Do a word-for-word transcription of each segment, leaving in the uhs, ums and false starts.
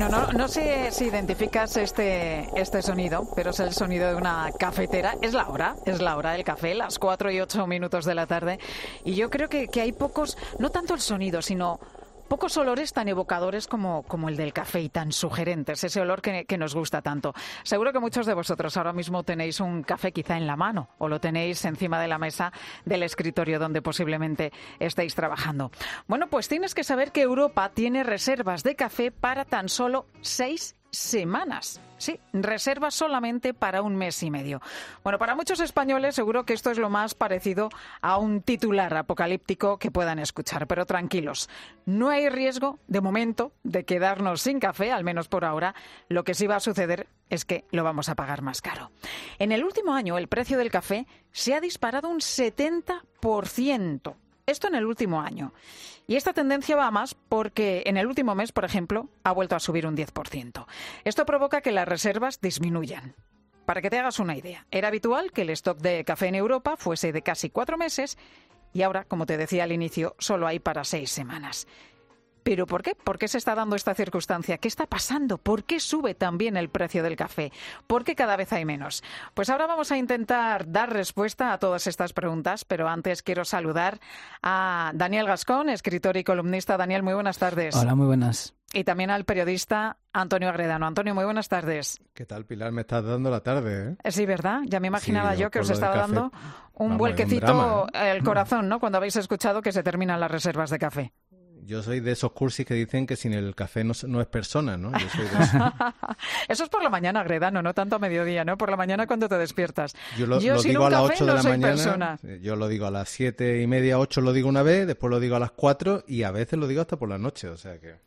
Bueno, no, no sé si identificas este, este sonido, pero es el sonido de una cafetera. Es la hora, es la hora del café, las cuatro y ocho minutos de la tarde. Y yo creo que, que hay pocos, no tanto el sonido, sino pocos olores tan evocadores como, como el del café y tan sugerentes, ese olor que, que nos gusta tanto. Seguro que muchos de vosotros ahora mismo tenéis un café quizá en la mano o lo tenéis encima de la mesa del escritorio donde posiblemente estéis trabajando. Bueno, pues tienes que saber que Europa tiene reservas de café para tan solo seis semanas. Sí, reservas solamente para un mes y medio. Bueno, para muchos españoles seguro que esto es lo más parecido a un titular apocalíptico que puedan escuchar, pero tranquilos, no hay riesgo de momento de quedarnos sin café, al menos por ahora. Lo que sí va a suceder es que lo vamos a pagar más caro. En el último año el precio del café se ha disparado un setenta por ciento. Esto en el último año. Y esta tendencia va a más porque en el último mes, por ejemplo, ha vuelto a subir un diez por ciento. Esto provoca que las reservas disminuyan. Para que te hagas una idea, era habitual que el stock de café en Europa fuese de casi cuatro meses y ahora, como te decía al inicio, solo hay para seis semanas. ¿Pero por qué? ¿Por qué se está dando esta circunstancia? ¿Qué está pasando? ¿Por qué sube también el precio del café? ¿Por qué cada vez hay menos? Pues ahora vamos a intentar dar respuesta a todas estas preguntas, pero antes quiero saludar a Daniel Gascón, escritor y columnista. Daniel, muy buenas tardes. Hola, muy buenas. Y también al periodista Antonio Agredano. Antonio, muy buenas tardes. ¿Qué tal, Pilar? Me estás dando la tarde, ¿eh? Sí, ¿verdad? Ya me imaginaba sí, yo que os estaba dando un Vamos, vuelquecito un drama, ¿eh? el corazón, ¿no? Cuando habéis escuchado que se terminan las reservas de café. Yo soy de esos cursis que dicen que sin el café no, no es persona, ¿no? Yo soy de eso. Eso es por la mañana, Agredano, no tanto a mediodía, ¿no? Por la mañana cuando te despiertas. Yo lo, yo lo sin digo un a las café ocho de no la soy mañana, persona. Yo lo digo a las siete y media, ocho lo digo una vez, después lo digo a las cuatro y a veces lo digo hasta por la noche, o sea que...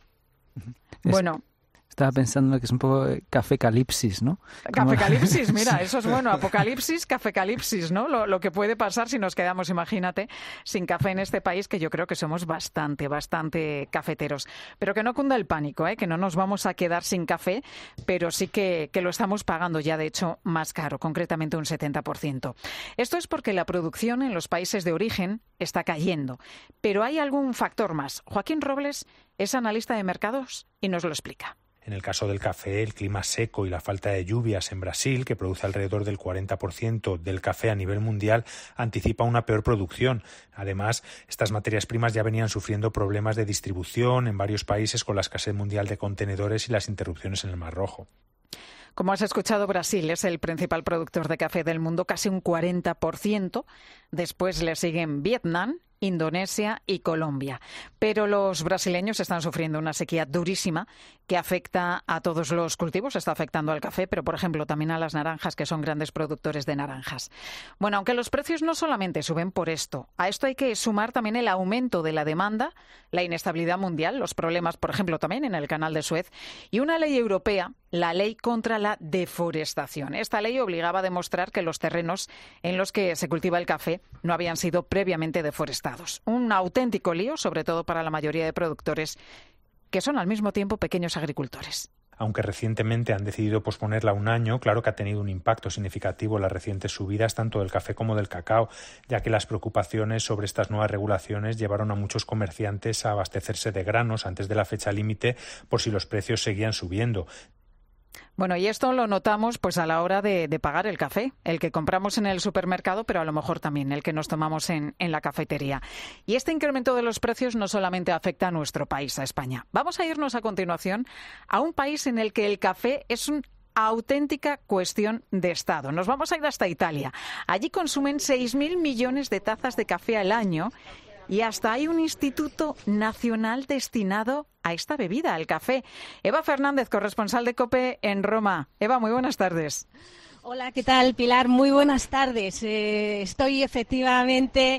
Bueno... Estaba pensando que es un poco cafecalipsis, ¿no? Cafecalipsis, mira, eso es bueno. Apocalipsis, cafecalipsis, ¿no? Lo, lo que puede pasar si nos quedamos, imagínate, sin café en este país, que yo creo que somos bastante, bastante cafeteros. Pero que no cunda el pánico, ¿eh? Que no nos vamos a quedar sin café, pero sí que, que lo estamos pagando ya, de hecho, más caro, concretamente un setenta por ciento. Esto es porque la producción en los países de origen está cayendo. Pero hay algún factor más. Joaquín Robles es analista de mercados y nos lo explica. En el caso del café, el clima seco y la falta de lluvias en Brasil, que produce alrededor del cuarenta por ciento del café a nivel mundial, anticipa una peor producción. Además, estas materias primas ya venían sufriendo problemas de distribución en varios países con la escasez mundial de contenedores y las interrupciones en el Mar Rojo. Como has escuchado, Brasil es el principal productor de café del mundo, casi un cuarenta por ciento. Después le siguen Vietnam, Indonesia y Colombia. Pero los brasileños están sufriendo una sequía durísima que afecta a todos los cultivos, está afectando al café, pero por ejemplo también a las naranjas, que son grandes productores de naranjas. Bueno, aunque los precios no solamente suben por esto, a esto hay que sumar también el aumento de la demanda, la inestabilidad mundial, los problemas, por ejemplo, también en el Canal de Suez y una ley europea, la ley contra la deforestación. Esta ley obligaba a demostrar que los terrenos en los que se cultiva el café no habían sido previamente deforestados. Un auténtico lío, sobre todo para la mayoría de productores que son al mismo tiempo pequeños agricultores. Aunque recientemente han decidido posponerla un año, claro que ha tenido un impacto significativo en las recientes subidas tanto del café como del cacao, ya que las preocupaciones sobre estas nuevas regulaciones llevaron a muchos comerciantes a abastecerse de granos antes de la fecha límite por si los precios seguían subiendo. Bueno, y esto lo notamos pues a la hora de, de pagar el café, el que compramos en el supermercado, pero a lo mejor también el que nos tomamos en, en la cafetería. Y este incremento de los precios no solamente afecta a nuestro país, a España. Vamos a irnos a continuación a un país en el que el café es una auténtica cuestión de Estado. Nos vamos a ir hasta Italia. Allí consumen seis mil millones de tazas de café al año. Y hasta hay un instituto nacional destinado a esta bebida, al café. Eva Fernández, corresponsal de COPE en Roma. Eva, muy buenas tardes. Hola, ¿qué tal, Pilar? Muy buenas tardes. Eh, estoy efectivamente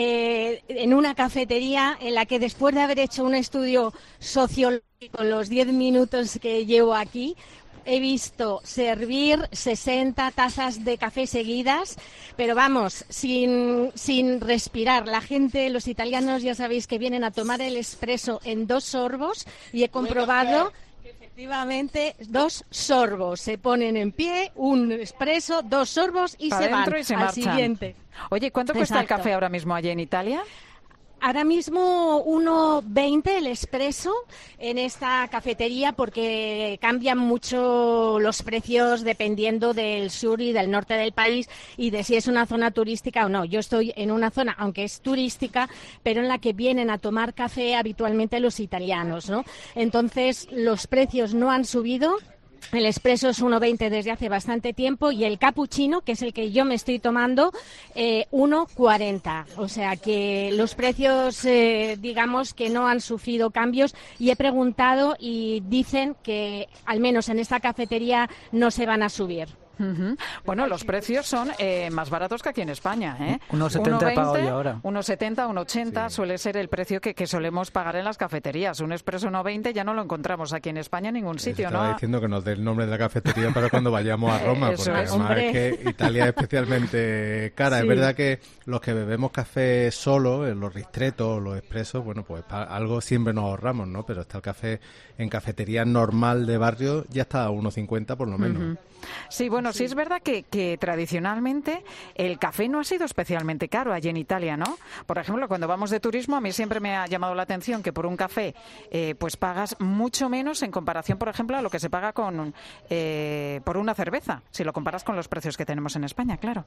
eh, en una cafetería en la que después de haber hecho un estudio sociológico en los diez minutos que llevo aquí, he visto servir sesenta tazas de café seguidas, pero vamos, sin, sin respirar. La gente, los italianos, ya sabéis que vienen a tomar el espresso en dos sorbos y he comprobado que efectivamente dos sorbos. Se ponen en pie, un espresso, dos sorbos y Pa' se van y se al marchan. Siguiente. Oye, ¿cuánto cuesta Exacto. el café ahora mismo allí en Italia? Ahora mismo uno veinte el expreso en esta cafetería porque cambian mucho los precios dependiendo del sur y del norte del país y de si es una zona turística o no. Yo estoy en una zona, aunque es turística, pero en la que vienen a tomar café habitualmente los italianos, ¿no? Entonces los precios no han subido. El expreso es uno veinte desde hace bastante tiempo y el cappuccino, que es el que yo me estoy tomando, eh, uno cuarenta. O sea que los precios, eh, digamos que no han sufrido cambios y he preguntado y dicen que al menos en esta cafetería no se van a subir. Uh-huh. Bueno, los precios son eh, más baratos que aquí en España, ¿eh? uno setenta he pagado yo ahora. uno setenta, uno ochenta sí. Suele ser el precio que, que solemos pagar en las cafeterías. Un expreso uno veinte ya no lo encontramos aquí en España en ningún sitio, estaba ¿no? diciendo que nos dé el nombre de la cafetería para cuando vayamos a Roma, Eso porque es. además Hombre. es que Italia es especialmente cara. Sí. Es verdad que los que bebemos café solo, en los ristretos, los expresos, bueno, pues pa- algo siempre nos ahorramos, ¿no? Pero está el café en cafetería normal de barrio, ya está a uno cincuenta por lo menos. Uh-huh. Sí, bueno, sí. sí es verdad que, que tradicionalmente el café no ha sido especialmente caro allí en Italia, ¿no? Por ejemplo, cuando vamos de turismo, a mí siempre me ha llamado la atención que por un café eh, pues pagas mucho menos en comparación, por ejemplo, a lo que se paga con eh, por una cerveza, si lo comparas con los precios que tenemos en España, claro.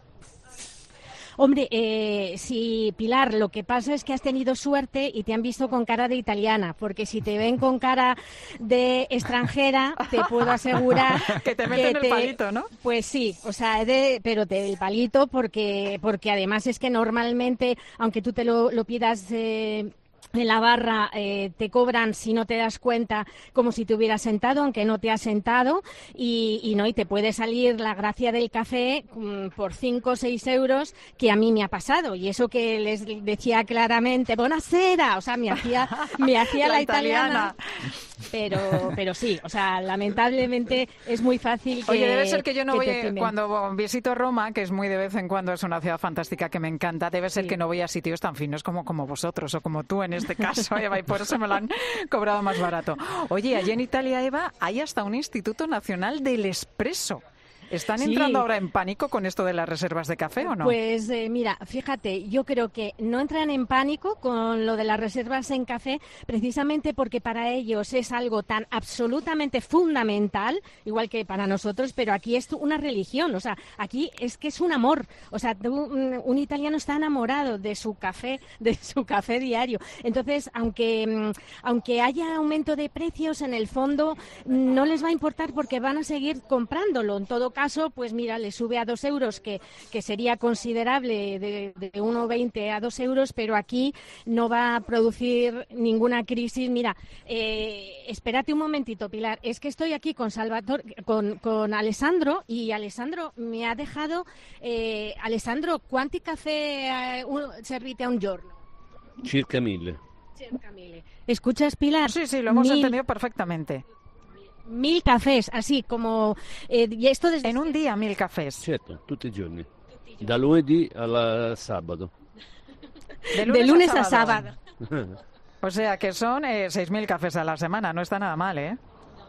Hombre, eh, sí, Pilar, lo que pasa es que has tenido suerte y te han visto con cara de italiana, porque si te ven con cara de extranjera, te puedo asegurar que te meten que el te, palito, ¿no? Pues sí, o sea, de, pero te, el palito porque porque además es que normalmente, aunque tú te lo, lo pidas... Eh, en la barra eh, te cobran, si no te das cuenta, como si te hubieras sentado, aunque no te has sentado, y, y no y te puede salir la gracia del café um, por cinco o seis euros, que a mí me ha pasado. Y eso que les decía claramente, buonasera, o sea, me hacía, me hacía la, la italiana. italiana. Pero, pero sí, o sea, lamentablemente es muy fácil que... Oye, debe ser que yo no que voy, te cuando visito Roma, que es muy de vez en cuando, es una ciudad fantástica que me encanta, debe ser sí. que no voy a sitios tan finos como, como vosotros o como tú en este caso, Eva, y por eso me lo han cobrado más barato. Oye, allí en Italia, Eva, hay hasta un Instituto Nacional del Espresso. ¿Están sí. entrando ahora en pánico con esto de las reservas de café o no? Pues eh, mira, fíjate, yo creo que no entran en pánico con lo de las reservas en café precisamente porque para ellos es algo tan absolutamente fundamental, igual que para nosotros, pero aquí es una religión, o sea, aquí es que es un amor, o sea, un, un italiano está enamorado de su café, de su café diario. Entonces, aunque, aunque haya aumento de precios, en el fondo no les va a importar porque van a seguir comprándolo. En todo caso, pues mira, le sube a dos euros, que, que sería considerable de, de uno veinte a dos euros, pero aquí no va a producir ninguna crisis. Mira, eh, espérate un momentito, Pilar, es que estoy aquí con Salvatore, con, con Alessandro, y Alessandro me ha dejado... Eh, Alessandro, ¿cuánti café eh, un, servite a un giorno? Circa mille. Circa mille. ¿Escuchas, Pilar? Sí, sí, lo hemos Mil... entendido perfectamente. Mil cafés, así como... Eh, y esto desde... En un día, mil cafés. Certo, tutti i giorni. Da lunedì al sábado. De lunes, de lunes a a sábado. sábado. O sea que son eh, seis mil cafés a la semana, no está nada mal, ¿eh?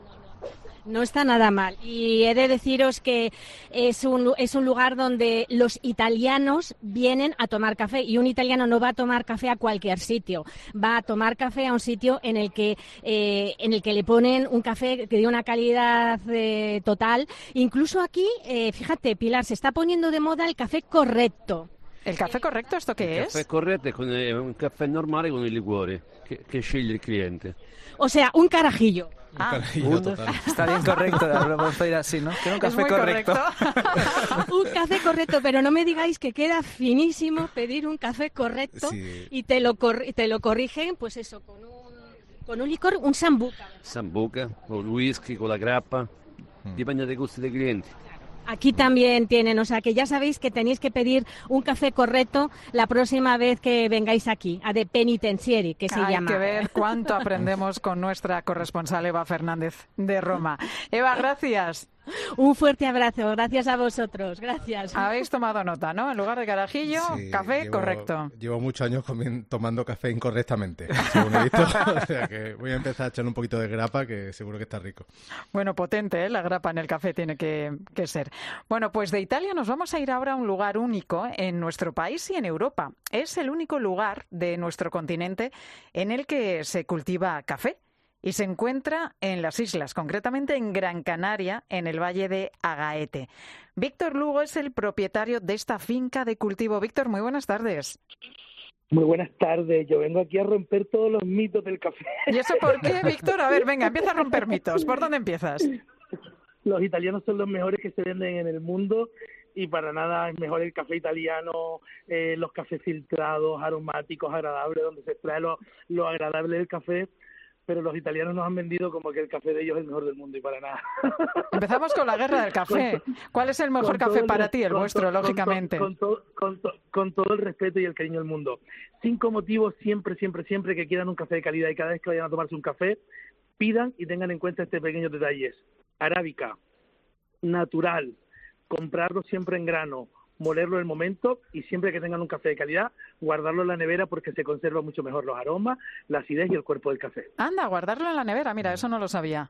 No está nada mal. Y he de deciros que es un, es un lugar donde los italianos vienen a tomar café. Y un italiano no va a tomar café a cualquier sitio. Va a tomar café a un sitio en el que, eh, en el que le ponen un café que de una calidad eh, total. Incluso aquí, eh, fíjate, Pilar, se está poniendo de moda el café correcto. ¿El café correcto esto qué il es? caffè corretto è, con, è un caffè normale con il liquore che, che sceglie il cliente. O sea, un carajillo. Ah, Carajillo total. Está bien correcto, lo podemos pedir así, ¿no? Que un café es muy correcto. correcto. Un café correcto, pero no me digáis que queda finísimo pedir un café correcto Sí. y te lo, cor- te lo corrigen, pues eso, con un, con un licor, un sambuca. Sambuca, con il whisky, con la grappa, dipende dai gusti dei clienti. Aquí también tienen, o sea que ya sabéis que tenéis que pedir un café correcto la próxima vez que vengáis aquí, a De Penitenzieri, que se Hay llama. que ver cuánto aprendemos con nuestra corresponsal Eva Fernández de Roma. Eva, gracias. Un fuerte abrazo, gracias a vosotros, gracias. Habéis tomado nota, ¿no? En lugar de carajillo, Sí, café, llevo- correcto. Llevo muchos años comi- tomando café incorrectamente, según he visto. O sea que voy a empezar a echarle un poquito de grapa, que seguro que está rico. Bueno, potente, ¿eh? La grapa en el café tiene que, que ser. Bueno, pues de Italia nos vamos a ir ahora a un lugar único en nuestro país y en Europa. Es el único lugar de nuestro continente en el que se cultiva café. Y se encuentra en las islas, concretamente en Gran Canaria, en el valle de Agaete. Víctor Lugo es el propietario de esta finca de cultivo. Víctor, muy buenas tardes. Muy buenas tardes, yo vengo aquí a romper todos los mitos del café. ¿Y eso por qué, Víctor? A ver, venga, empieza a romper mitos. ¿Por dónde empiezas? Los italianos son los mejores que se venden en el mundo y para nada es mejor el café italiano, eh, los cafés filtrados, aromáticos, agradables, donde se extrae lo, lo agradable del café. Pero los italianos nos han vendido como que el café de ellos es el mejor del mundo y para nada. Empezamos con la guerra del café. ¿Cuál es el mejor Con todo café el para res- ti? El con vuestro, to- con to- lógicamente. Con, to- con, to- con todo el respeto y el cariño del mundo. Cinco motivos siempre, siempre, siempre que quieran un café de calidad y cada vez que vayan a tomarse un café, pidan y tengan en cuenta este pequeño detalle. Arábica, natural, comprarlo siempre en grano, molerlo en el momento y siempre que tengan un café de calidad, guardarlo en la nevera porque se conserva mucho mejor los aromas, la acidez y el cuerpo del café. Anda, guardarlo en la nevera. Mira, eso no lo sabía.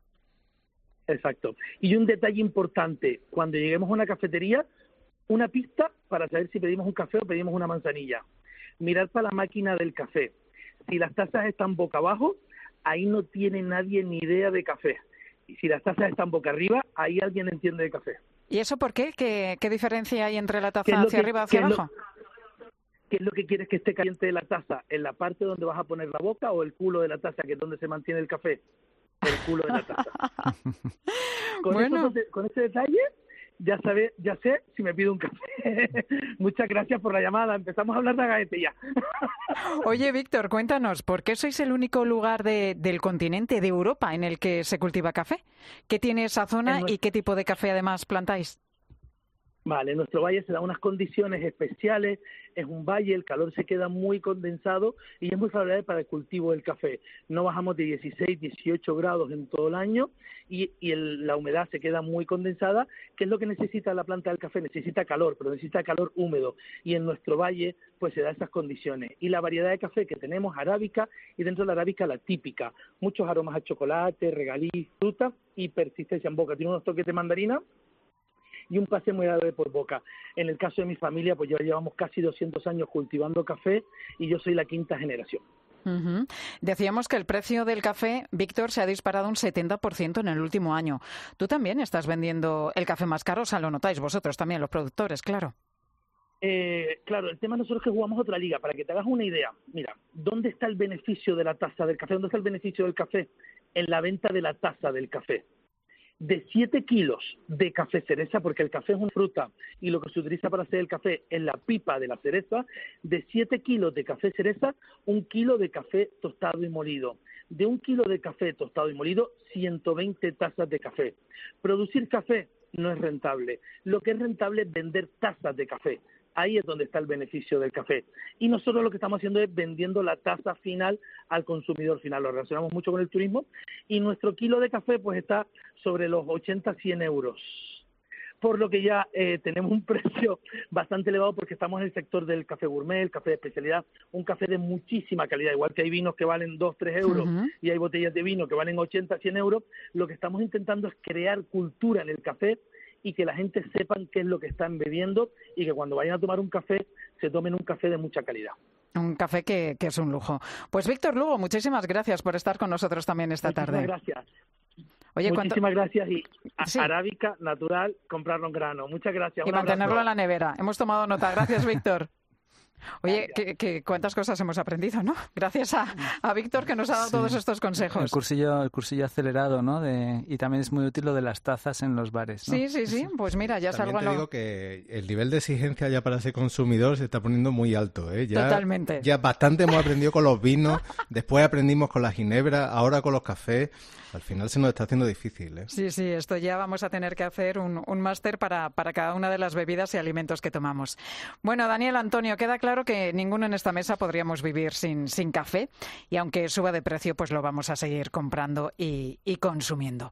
Exacto. Y un detalle importante, cuando lleguemos a una cafetería, una pista para saber si pedimos un café o pedimos una manzanilla. Mirar para la máquina del café. Si las tazas están boca abajo, ahí no tiene nadie ni idea de café. Y si las tazas están boca arriba, ahí alguien entiende de café. ¿Y eso por qué? ¿Qué, qué diferencia hay entre la ¿Qué es taza lo hacia que- arriba y qué hacia es lo- abajo? ¿Qué es lo que quieres que esté caliente de la taza? ¿En la parte donde vas a poner la boca o el culo de la taza, que es donde se mantiene el café? El culo de la taza. Con, Bueno. esos dos- con ese detalle, ya sabe, ya sé si me pido un café. Muchas gracias por la llamada. Empezamos a hablar de Agaete ya. Oye, Víctor, cuéntanos, ¿por qué sois el único lugar de- del continente, de Europa, en el que se cultiva café? ¿Qué tiene esa zona En nuestro- y qué tipo de café además plantáis? Vale, en nuestro valle se dan unas condiciones especiales, es un valle, el calor se queda muy condensado y es muy favorable para el cultivo del café. No bajamos de dieciséis, dieciocho grados en todo el año y, y el- la humedad se queda muy condensada, que es lo que necesita la planta del café, necesita calor, pero necesita calor húmedo y en nuestro valle pues se da esas condiciones. Y la variedad de café que tenemos, arábica, y dentro de la arábica la típica, muchos aromas a chocolate, regaliz, fruta y persistencia en boca. Tiene unos toques de mandarina y un pase muy agradable por boca. En el caso de mi familia, pues ya llevamos casi doscientos años cultivando café y yo soy la quinta generación. Ujú. Decíamos que el precio del café, Víctor, se ha disparado un setenta por ciento en el último año. Tú también estás vendiendo el café más caro, o sea, lo notáis vosotros también, los productores, claro. Eh, claro, el tema nosotros que jugamos otra liga, para que te hagas una idea. Mira, ¿dónde está el beneficio de la taza del café? ¿Dónde está el beneficio del café? En la venta de la taza del café. De siete kilos de café cereza, porque el café es una fruta y lo que se utiliza para hacer el café es la pipa de la cereza, de siete kilos de café cereza, un kilo de café tostado y molido. De un kilo de café tostado y molido, ciento veinte tazas de café. Producir café no es rentable. Lo que es rentable es vender tazas de café. Ahí es donde está el beneficio del café. Y nosotros lo que estamos haciendo es vendiendo la taza final al consumidor final. Lo relacionamos mucho con el turismo y nuestro kilo de café pues está sobre los ochenta a cien euros. Por lo que ya eh, tenemos un precio bastante elevado porque estamos en el sector del café gourmet, el café de especialidad, un café de muchísima calidad. Igual que hay vinos que valen dos, tres euros Ujú. y hay botellas de vino que valen ochenta, cien euros, lo que estamos intentando es crear cultura en el café y que la gente sepan qué es lo que están bebiendo y que cuando vayan a tomar un café se tomen un café de mucha calidad. Un café que, que es un lujo. Pues Víctor Lugo, muchísimas gracias por estar con nosotros también esta Muchísimas tarde. gracias. Oye, ¿cuánto- Muchísimas gracias y a- Sí. arábica, natural, comprarlo en grano. Muchas gracias. y Un abrazo. mantenerlo en la nevera. Hemos tomado nota. Gracias, Víctor. Oye, Gracias. que, que cuántas cosas hemos aprendido, ¿no? Gracias a, a Víctor que nos ha dado Sí. todos estos El consejos. cursillo, el cursillo acelerado, ¿no? De, y también es muy útil lo de las tazas en los bares, ¿no? Sí, sí, sí. Pues mira, ya También salgo te en lo... digo que el nivel de exigencia ya para ese consumidor se está poniendo muy alto, ¿eh? Ya, Totalmente. Ya bastante hemos aprendido con los vinos, después aprendimos con la ginebra, ahora con los cafés. Al final se nos está haciendo difícil, ¿eh? Sí, sí, esto ya vamos a tener que hacer un, un máster para, para cada una de las bebidas y alimentos que tomamos. Bueno, Daniel, Antonio, queda claro que ninguno en esta mesa podríamos vivir sin, sin café y aunque suba de precio, pues lo vamos a seguir comprando y, y consumiendo.